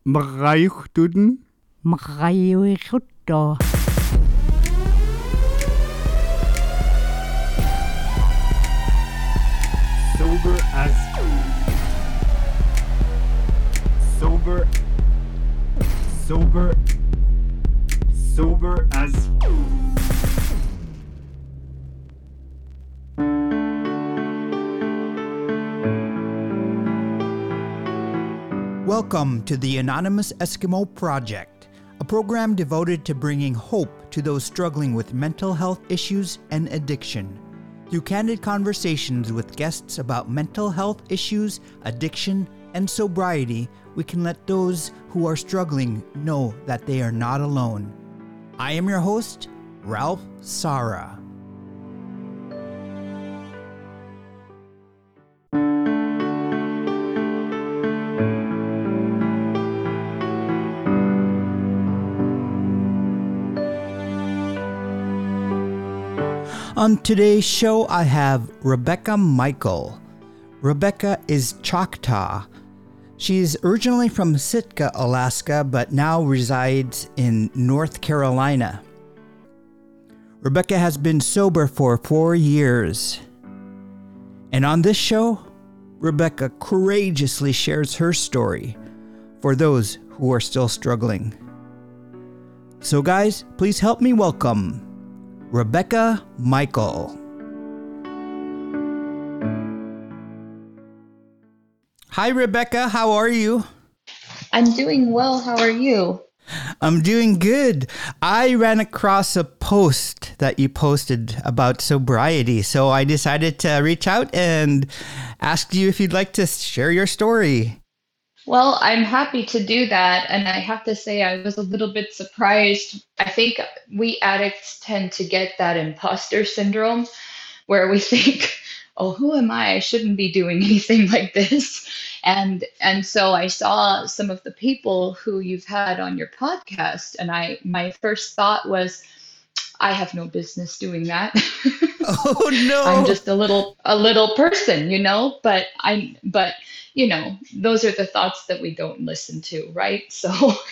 Mrayuchtuden. Mrayuchtdo. Sober as. Sober. Sober. Sober as. Welcome to the Anonymous Eskimo Project, a program devoted to bringing hope to those struggling with mental health issues and addiction. Through candid conversations with guests about mental health issues, addiction, and sobriety, we can let those who are struggling know that they are not alone. I am your host, Ralph Sara. On today's show, I have Rebecca Michael. Rebecca is Choctaw. She is originally from Sitka, Alaska, but now resides in North Carolina. Rebecca has been sober for 4 years. And on this show, Rebecca courageously shares her story for those who are still struggling. So guys, please help me welcome Rebecca Michael. Hi, Rebecca. How are you? I'm doing well. How are you? I'm doing good. I ran across a post that you posted about sobriety, so I decided to reach out and ask you if you'd like to share your story. Well, I'm happy to do that. And I have to say, I was a little bit surprised. I think we addicts tend to get that imposter syndrome where we think, oh, who am I? I shouldn't be doing anything like this. And so I saw some of the people who you've had on your podcast, and my first thought was, I have no business doing that. Oh no. I'm just a little person, but those are the thoughts that we don't listen to, right? So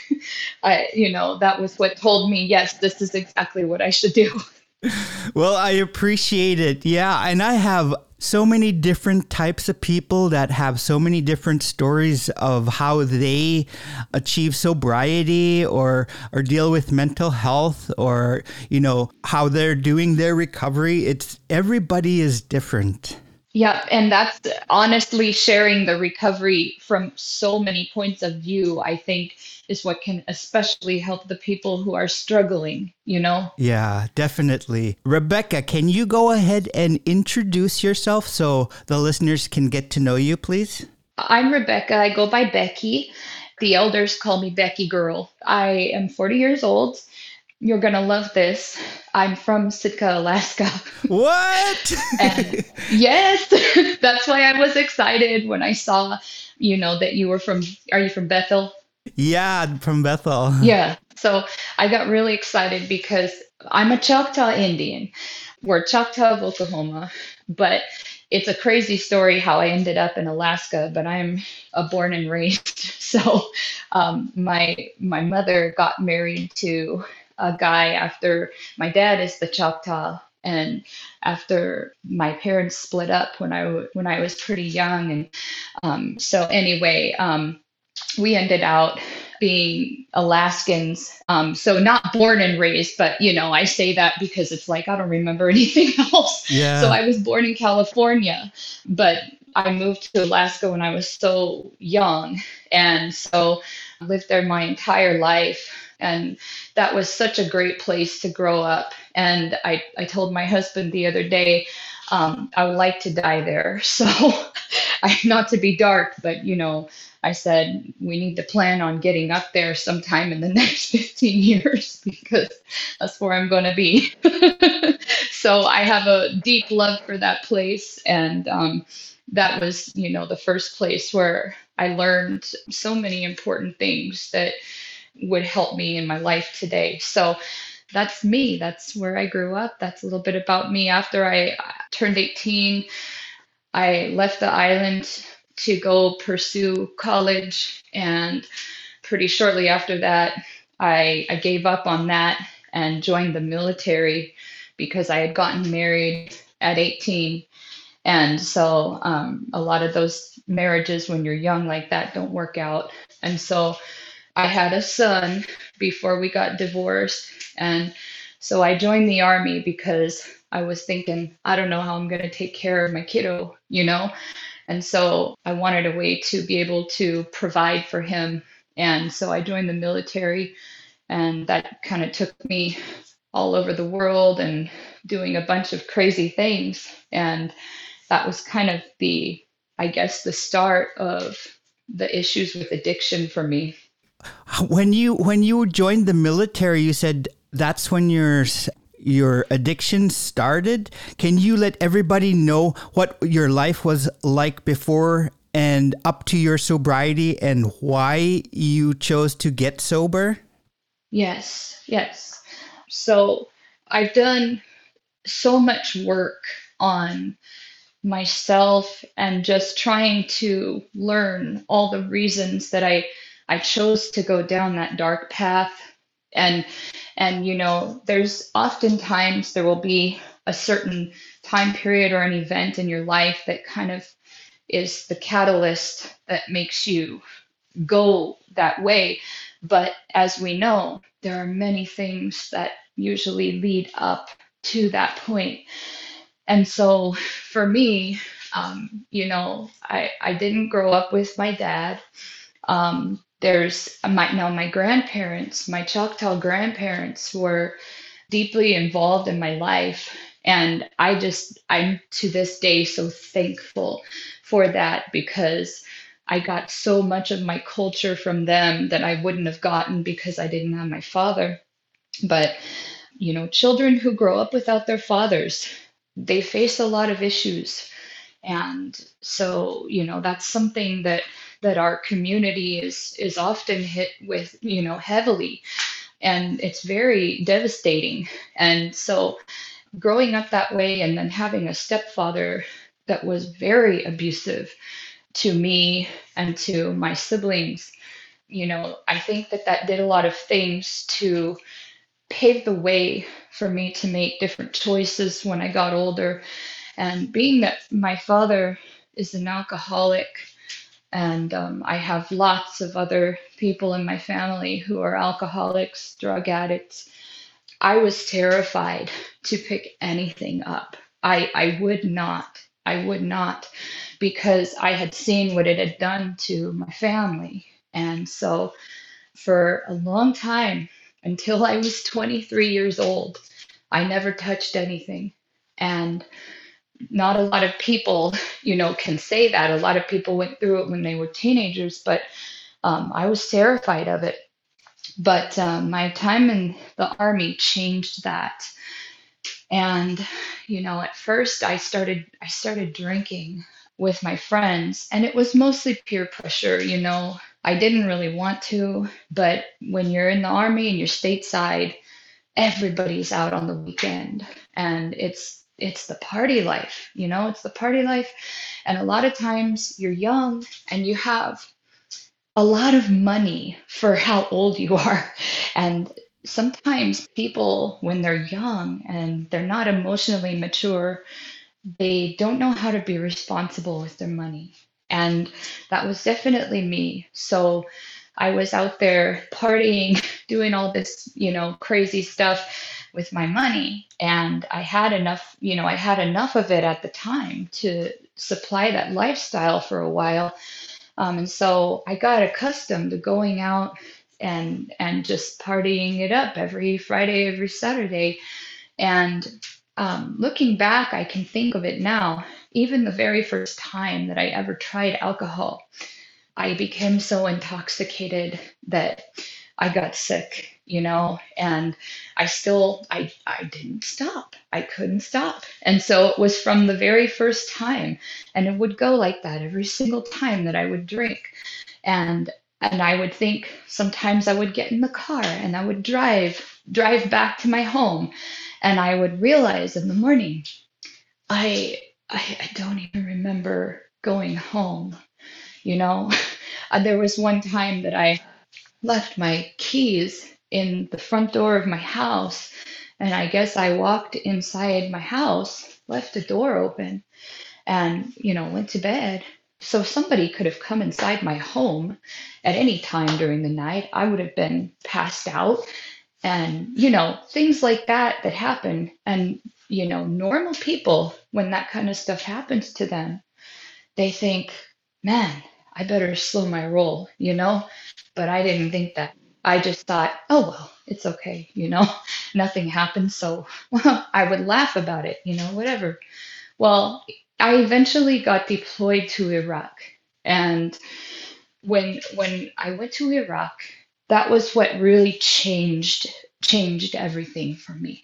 that was what told me, yes, this is exactly what I should do. Well, I appreciate it. Yeah, and I have so many different types of people that have so many different stories of how they achieve sobriety or deal with mental health or, how they're doing their recovery. Everybody is different. Yeah, and that's honestly sharing the recovery from so many points of view, I think, is what can especially help the people who are struggling, Yeah, definitely. Rebecca, can you go ahead and introduce yourself so the listeners can get to know you, please? I'm Rebecca. I go by Becky. The elders call me Becky Girl. I am 40 years old. You're going to love this. I'm from Sitka, Alaska. What? And yes, that's why I was excited when I saw, that are you from Bethel? Yeah, from Bethel. Yeah. So I got really excited because I'm a Choctaw Indian. We're Choctaw of Oklahoma, but it's a crazy story how I ended up in Alaska, but I'm a born and raised. So my mother got married to a guy after my dad is the Choctaw, and after my parents split up when I was pretty young, and so anyway, we ended out being Alaskans. So not born and raised, but I say that because it's like I don't remember anything else. Yeah. So I was born in California, but I moved to Alaska when I was so young, and so I lived there my entire life. And that was such a great place to grow up. And I told my husband the other day, I would like to die there. So not to be dark, but I said, we need to plan on getting up there sometime in the next 15 years because that's where I'm going to be. So I have a deep love for that place. And that was, the first place where I learned so many important things that would help me in my life today. So that's me. That's where I grew up. That's a little bit about me. After I turned 18, I left the island to go pursue college and pretty shortly after that, I gave up on that and joined the military because I had gotten married at 18. And so a lot of those marriages when you're young like that don't work out. And so I had a son before we got divorced. And so I joined the army because I was thinking, I don't know how I'm going to take care of my kiddo, you know? And so I wanted a way to be able to provide for him. And so I joined the military, and that kind of took me all over the world and doing a bunch of crazy things. And that was kind of I guess, the start of the issues with addiction for me. When you joined the military, you said that's when your addiction started. Can you let everybody know what your life was like before and up to your sobriety and why you chose to get sober? Yes, yes. So I've done so much work on myself and just trying to learn all the reasons that I chose to go down that dark path. And there's oftentimes there will be a certain time period or an event in your life that kind of is the catalyst that makes you go that way. But as we know, there are many things that usually lead up to that point. And so for me, I didn't grow up with my dad. There's my grandparents, my Choctaw grandparents were deeply involved in my life. And I'm to this day so thankful for that because I got so much of my culture from them that I wouldn't have gotten because I didn't have my father. But, children who grow up without their fathers, they face a lot of issues. And so, that's something that our community is often hit with, heavily, and it's very devastating. And so growing up that way and then having a stepfather that was very abusive to me and to my siblings, I think that did a lot of things to pave the way for me to make different choices when I got older. And being that my father is an alcoholic, and I have lots of other people in my family who are alcoholics, drug addicts, I was terrified to pick anything up. I would not. I would not, because I had seen what it had done to my family. And so for a long time, until I was 23 years old, I never touched anything. And not a lot of people, can say that. A lot of people went through it when they were teenagers, but I was terrified of it. But my time in the army changed that. And, at first I started drinking with my friends, and it was mostly peer pressure. I didn't really want to, but when you're in the army and you're stateside, everybody's out on the weekend, and it's the party life, it's the party life. And a lot of times you're young and you have a lot of money for how old you are. And sometimes people, when they're young and they're not emotionally mature, they don't know how to be responsible with their money. And that was definitely me. So I was out there partying, doing all this, crazy stuff with my money. And I had enough of it at the time to supply that lifestyle for a while. And so I got accustomed to going out and just partying it up every Friday, every Saturday. And looking back, I can think of it now. Even the very first time that I ever tried alcohol, I became so intoxicated that I got sick, and I didn't stop. I couldn't stop. And so it was from the very first time, and it would go like that every single time that I would drink. And I would think sometimes I would get in the car and I would drive back to my home, and I would realize in the morning, I don't even remember going home. There was one time that left my keys in the front door of my house. And I guess I walked inside my house, left the door open, and, went to bed. So somebody could have come inside my home at any time during the night. I would have been passed out and, things like that happen. And, normal people, when that kind of stuff happens to them, they think, man, I better slow my roll. But I didn't think that. I just thought, oh, well, it's okay. Nothing happened. So well, I would laugh about it, whatever. Well, I eventually got deployed to Iraq. And when I went to Iraq, that was what really changed everything for me.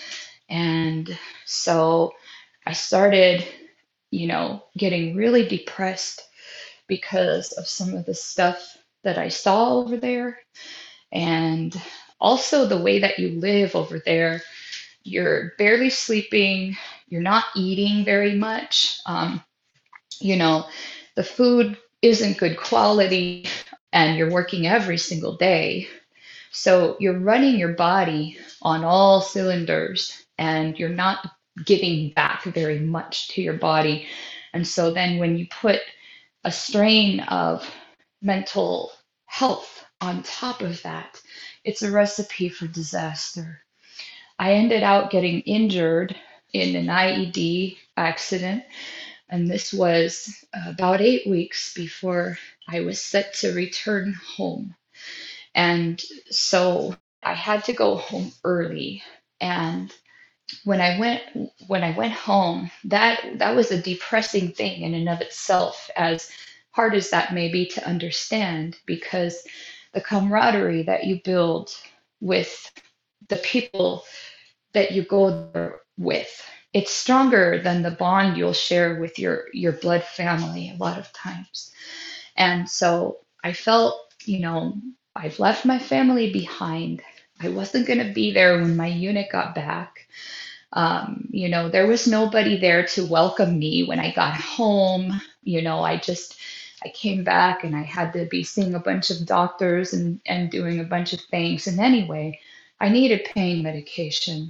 And so I started, getting really depressed because of some of the stuff that I saw over there. And also the way that you live over there, you're barely sleeping, you're not eating very much. You know, the food isn't good quality, and you're working every single day. So you're running your body on all cylinders, and you're not giving back very much to your body. And so then when you put a strain of mental health on top of that, it's a recipe for disaster. I ended up getting injured in an IED accident, and this was about 8 weeks before I was set to return home. And so I had to go home early. And when I went home, that was a depressing thing in and of itself, as hard as that may be to understand, because the camaraderie that you build with the people that you go there with, it's stronger than the bond you'll share with your blood family a lot of times. And so I felt, I've left my family behind. I wasn't going to be there when my unit got back. There was nobody there to welcome me when I got home. I came back and I had to be seeing a bunch of doctors and doing a bunch of things. And anyway, I needed pain medication.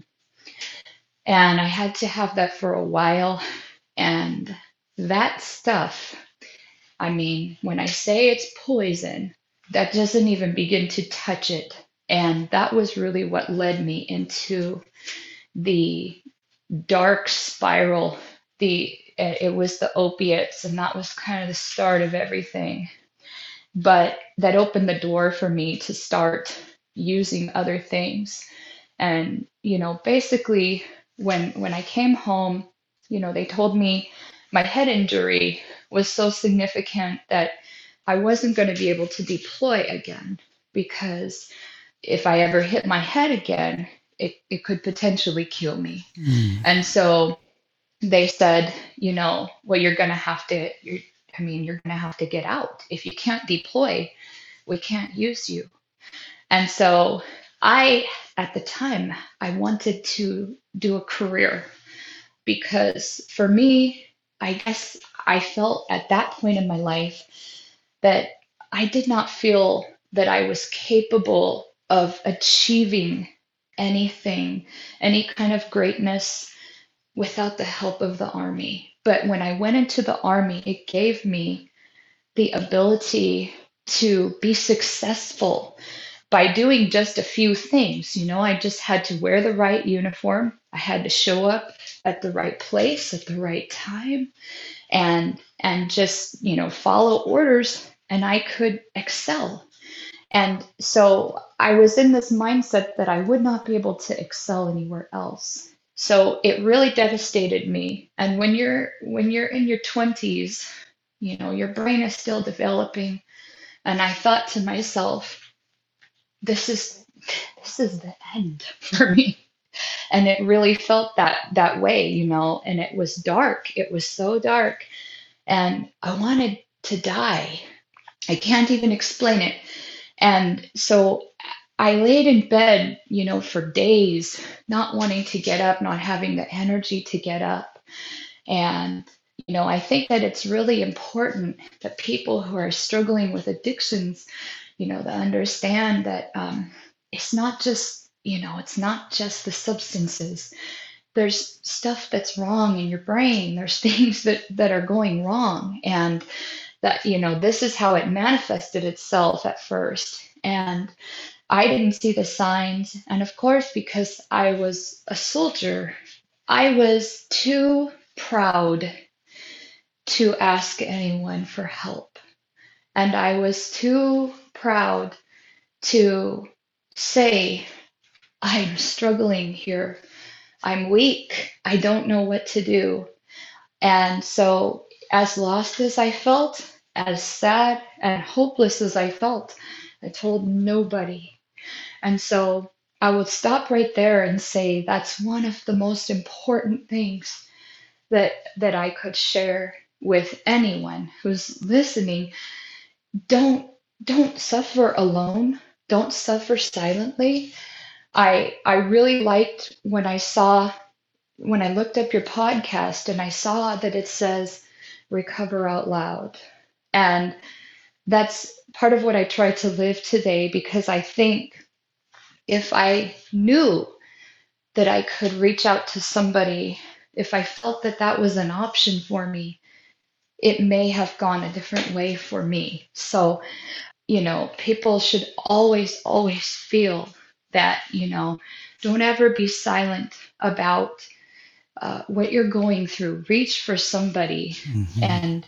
And I had to have that for a while. And that stuff, I mean, when I say it's poison, that doesn't even begin to touch it. And that was really what led me into the dark spiral. It was the opiates, and that was kind of the start of everything. But that opened the door for me to start using other things. And, basically when I came home, they told me my head injury was so significant that I wasn't going to be able to deploy again, because if I ever hit my head again, it could potentially kill me. And so they said, well, you're going to have to, you're going to have to get out. If you can't deploy, we can't use you. And so at the time, I wanted to do a career, because for me, I guess I felt at that point in my life that I did not feel that I was capable of achieving anything, any kind of greatness, without the help of the Army. But when I went into the Army, it gave me the ability to be successful by doing just a few things. I just had to wear the right uniform. I had to show up at the right place at the right time, and just, follow orders, and I could excel. And so I was in this mindset that I would not be able to excel anywhere else. So it really devastated me. And when you're in your 20s, your brain is still developing. And I thought to myself, this is the end for me. And it really felt that way, and it was dark. It was so dark. And I wanted to die. I can't even explain it. And so I laid in bed, for days, not wanting to get up, not having the energy to get up. And, I think that it's really important that people who are struggling with addictions to understand that it's not just, it's not just the substances. There's stuff that's wrong in your brain. There's things that are going wrong. And that, this is how it manifested itself at first. And I didn't see the signs. And of course, because I was a soldier, I was too proud to ask anyone for help. And I was too proud to say, I'm struggling here. I'm weak. I don't know what to do. And so, as lost as I felt, as sad and hopeless as I felt, I told nobody. And so I would stop right there and say that's one of the most important things that I could share with anyone who's listening. Don't suffer alone. Don't suffer silently. I really liked when I looked up your podcast and I saw that it says recover out loud. And that's part of what I try to live today, because I think if I knew that I could reach out to somebody, if I felt that that was an option for me, it may have gone a different way for me. So, people should always, always feel that, don't ever be silent about what you're going through. Reach for somebody, and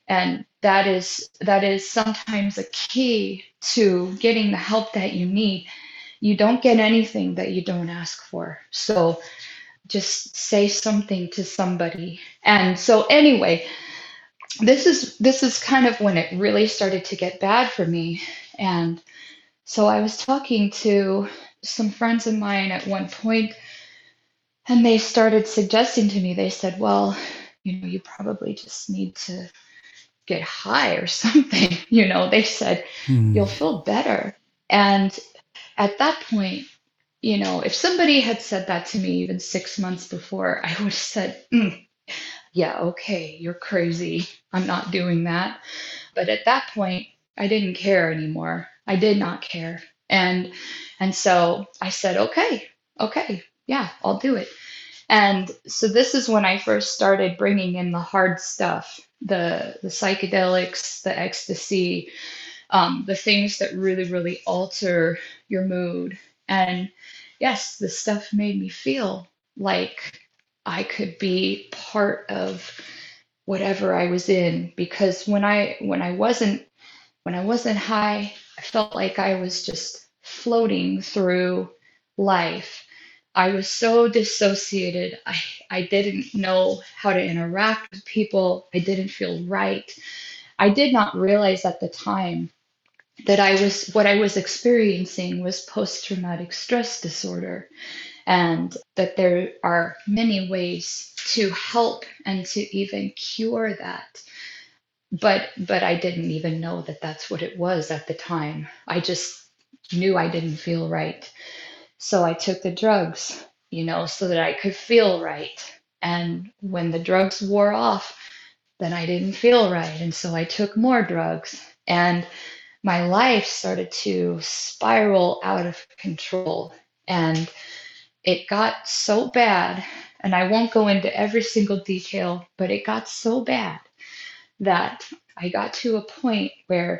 that is sometimes a key to getting the help that you need. You don't get anything that you don't ask for. So just say something to somebody. And so anyway, this is kind of when it really started to get bad for me. And so I was talking to some friends of mine at one point, and they started suggesting to me, they said, well, you probably just need to get high or something. They said, you'll feel better. And at that point, if somebody had said that to me even 6 months before, I would have said, yeah, okay, you're crazy. I'm not doing that. But at that point, I didn't care anymore. I did not care. And so I said, okay, yeah, I'll do it. And so this is when I first started bringing in the hard stuff, the psychedelics, the ecstasy, the things that really, really alter your mood. And yes, the stuff made me feel like I could be part of whatever I was in, because when I wasn't high, I felt like I was just floating through life. I was so dissociated. I didn't know how to interact with people. I didn't feel right. I did not realize at the time that what I was experiencing was post-traumatic stress disorder, and that there are many ways to help and to even cure that. But I didn't even know that that's what it was at the time. I just knew I didn't feel right. So I took the drugs, so that I could feel right. And when the drugs wore off, then I didn't feel right. And so I took more drugs. And my life started to spiral out of control. And it got so bad, and I won't go into every single detail, but it got so bad that I got to a point where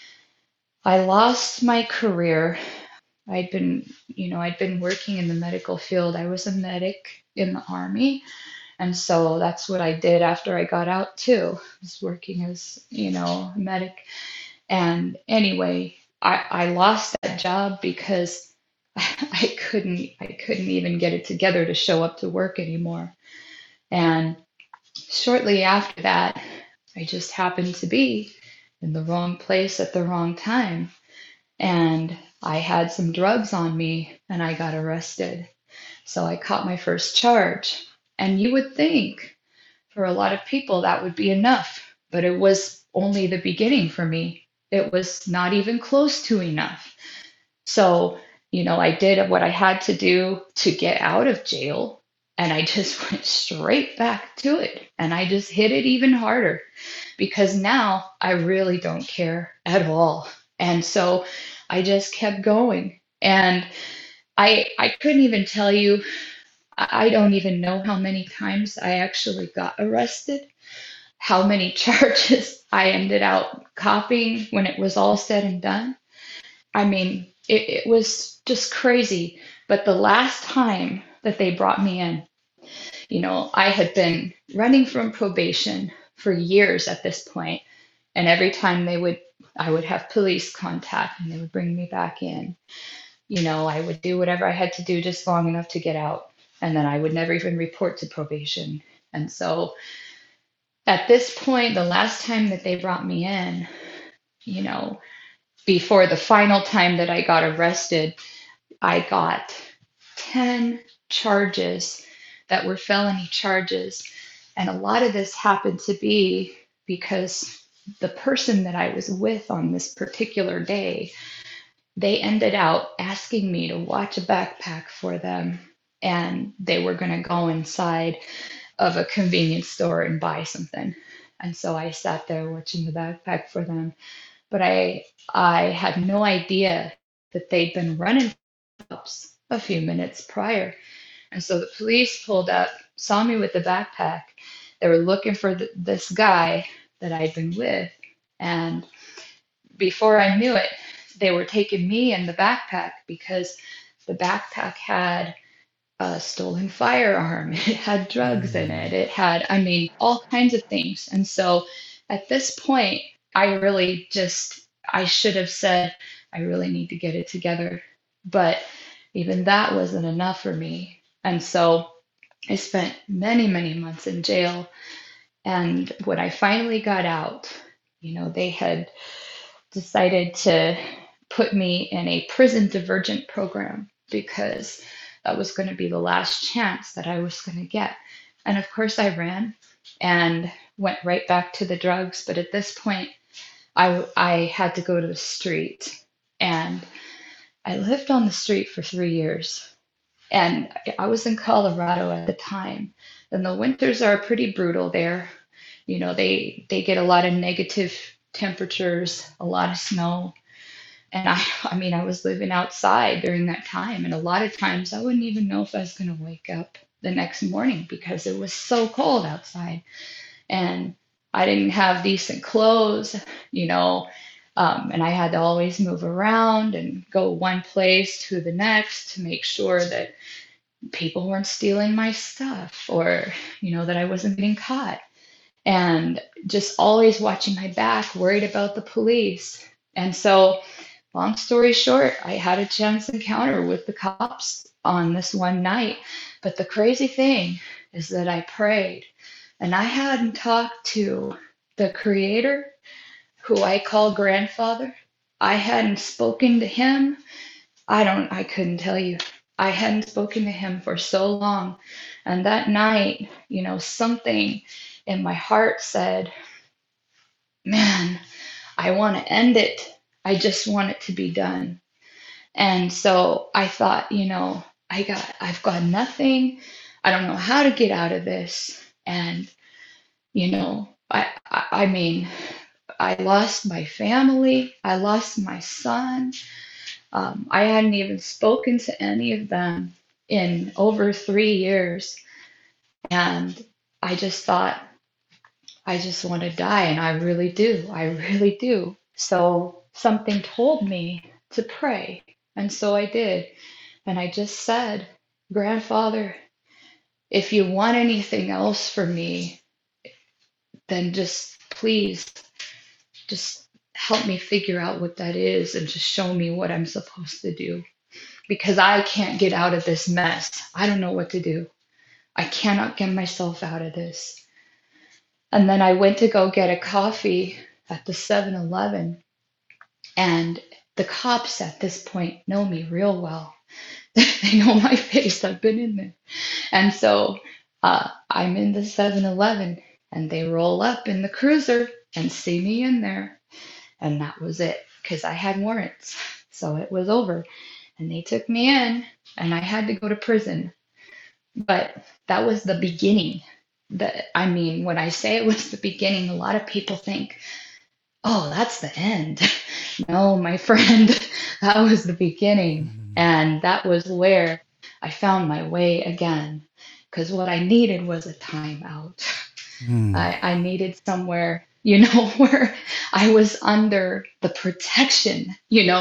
I lost my career. I'd been working in the medical field. I was a medic in the Army. And so that's what I did after I got out too, was working as, a medic. And anyway, I lost that job because I couldn't even get it together to show up to work anymore. And shortly after that, I just happened to be in the wrong place at the wrong time. And I had some drugs on me and I got arrested. So I caught my first charge. And you would think for a lot of people that would be enough, but it was only the beginning for me. It was not even close to enough. So, I did what I had to do to get out of jail, and I just went straight back to it. And I just hit it even harder, because now I really don't care at all. And so I just kept going. And I couldn't even tell you, I don't even know how many times I actually got arrested, how many charges I ended up copying when it was all said and done. I mean, it was just crazy. But the last time that they brought me in, I had been running from probation for years at this point, and every time I would have police contact and they would bring me back in. I would do whatever I had to do just long enough to get out, and then I would never even report to probation. And so at this point, the last time that they brought me in, you know, before the final time that I got arrested, I got 10 charges that were felony charges. And a lot of this happened to be because the person that I was with on this particular day, they ended out asking me to watch a backpack for them. And they were going to go inside of a convenience store and buy something. And so I sat there watching the backpack for them. But I had no idea that they'd been running cops a few minutes prior. And so the police pulled up, saw me with the backpack. They were looking for this guy that I'd been with. And before I knew it, they were taking me and the backpack because the backpack had a stolen firearm. It had drugs in it. It had, I mean, all kinds of things. And so at this point, I should have said, I really need to get it together. But even that wasn't enough for me. And so I spent many, many months in jail. And when I finally got out, they had decided to put me in a prison divergent program because that was going to be the last chance that I was going to get. And of course, I ran and went right back to the drugs. But at this point, I had to go to the street. And I lived on the street for 3 years. And I was in Colorado at the time. And the winters are pretty brutal there. They get a lot of negative temperatures, a lot of snow. And I mean, I was living outside during that time. And a lot of times I wouldn't even know if I was going to wake up the next morning because it was so cold outside. And I didn't have decent clothes, and I had to always move around and go one place to the next to make sure that people weren't stealing my stuff or, that I wasn't getting caught. And just always watching my back, worried about the police. And so, long story short, I had a chance encounter with the cops on this one night. But the crazy thing is that I prayed and I hadn't talked to the Creator, who I call grandfather. I hadn't spoken to him. I couldn't tell you. I hadn't spoken to him for so long. And that night, something in my heart said, man, I want to end it. I just want it to be done. And so I thought, I've got nothing. I don't know how to get out of this. And, I mean, I lost my family. I lost my son. I hadn't even spoken to any of them in over 3 years. And I just thought, I just want to die. And I really do. I really do. So something told me to pray. And so I did. And I just said, Grandfather, if you want anything else from me, then just please, just help me figure out what that is and just show me what I'm supposed to do. Because I can't get out of this mess. I don't know what to do. I cannot get myself out of this. And then I went to go get a coffee at the 7-Eleven. And the cops at this point know me real well. They know my face. I've been in there. And so I'm in the 7-Eleven and they roll up in the cruiser and see me in there. And that was it because I had warrants. So it was over. And they took me in and I had to go to prison. But that was the beginning. When I say it was the beginning, a lot of people think, oh, that's the end. No, my friend, that was the beginning. And that was where I found my way again. Because what I needed was a timeout. I needed somewhere, where I was under the protection,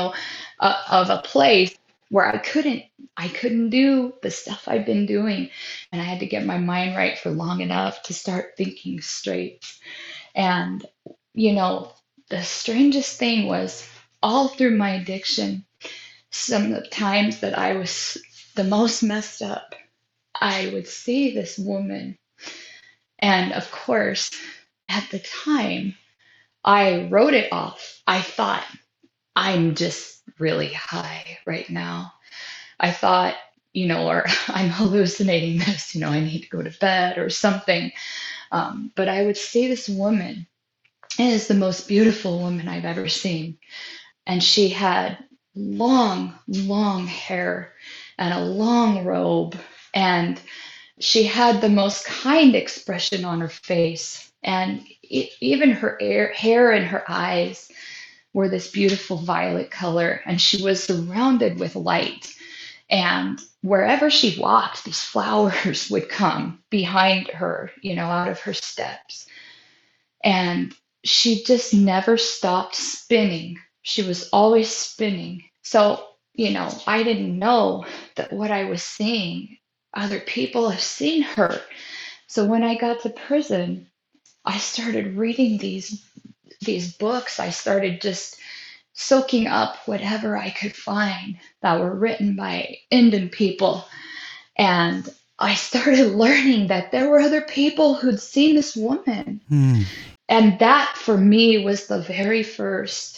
of a place where I couldn't do the stuff I've been doing. And I had to get my mind right for long enough to start thinking straight. And, the strangest thing was all through my addiction, some of the times that I was the most messed up, I would see this woman. And of course, at the time, I wrote it off. I thought, I'm just really high right now. I thought, or I'm hallucinating this, I need to go to bed or something. But I would see this woman. It is the most beautiful woman I've ever seen. And she had long, long hair and a long robe. And she had the most kind expression on her face. And even her hair and her eyes were this beautiful violet color. And she was surrounded with light. And wherever she walked, these flowers would come behind her, out of her steps. And she just never stopped spinning. She was always spinning. So, I didn't know that what I was seeing, other people have seen her. So when I got to prison, I started reading these books. I started just soaking up whatever I could find that were written by Indian people. And I started learning that there were other people who'd seen this woman. And that for me was the very first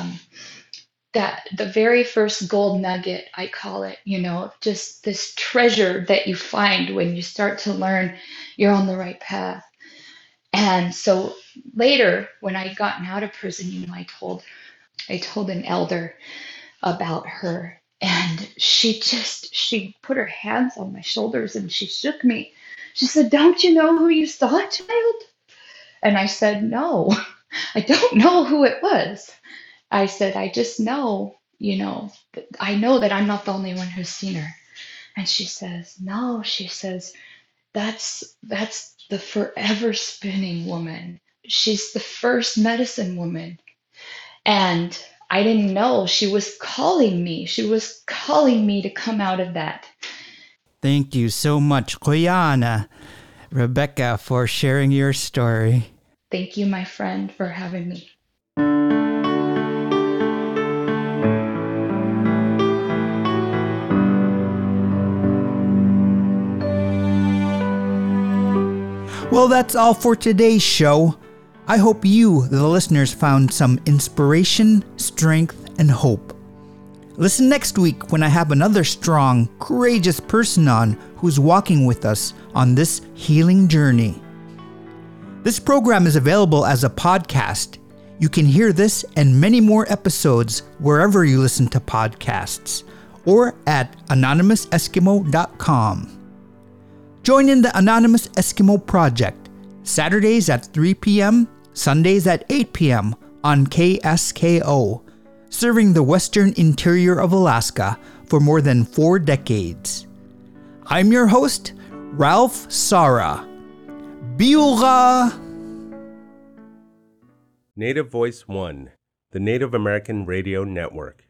gold nugget, I call it, just this treasure that you find when you start to learn you're on the right path. And so later, when I gotten out of prison, I told an elder about her, and she put her hands on my shoulders and she shook me. She said, "Don't you know who you saw, child?" And I said, "No, I don't know who it was." I said, "I just know, I know that I'm not the only one who's seen her." And she says, "No," she says, that's the forever spinning woman. She's the first medicine woman." And I didn't know she was calling me. She was calling me to come out of that. Thank you so much, Koyana, Rebecca, for sharing your story. Thank you, my friend, for having me. Well, that's all for today's show. I hope you, the listeners, found some inspiration, strength, and hope. Listen next week when I have another strong, courageous person on who's walking with us on this healing journey. This program is available as a podcast. You can hear this and many more episodes wherever you listen to podcasts or at anonymouseskimo.com. Join in the Anonymous Eskimo Project, Saturdays at 3 p.m., Sundays at 8 p.m. on KSKO, serving the western interior of Alaska for more than 4 decades. I'm your host, Ralph Sara. Biuga! Native Voice One, the Native American Radio Network.